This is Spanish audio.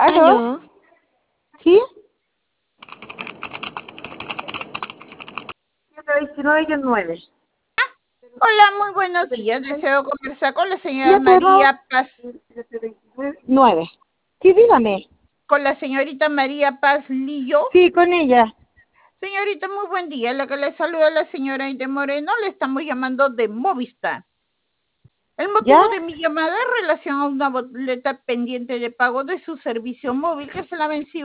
¿Aló? ¿Aló? ¿Sí? 729 Hola, muy buenos días. Deseo conversar con la señora 729. María Paz, 9. Sí, dígame. con la señorita María Paz Lillo. Sí, con ella. Señorita, muy buen día. La que le saluda la señora Inde Moreno, le estamos llamando de Movistar. El motivo ¿Ya? de mi llamada es en relación a una boleta pendiente de pago de su servicio móvil que se la venció